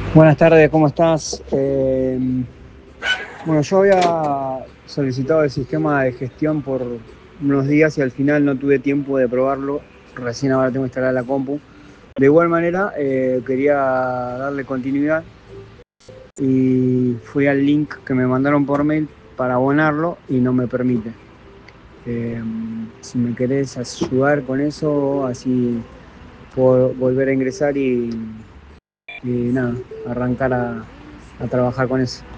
Buenas tardes, ¿cómo estás? Bueno, yo había solicitado el sistema de gestión por unos días y al final no tuve tiempo de probarlo. Recién ahora tengo que instalar la compu. De igual manera, quería darle continuidad y fui al link que me mandaron por mail para abonarlo y no me permite. Eh, si me querés ayudar con eso, así puedo volver a ingresar y nada, arrancar a trabajar con eso.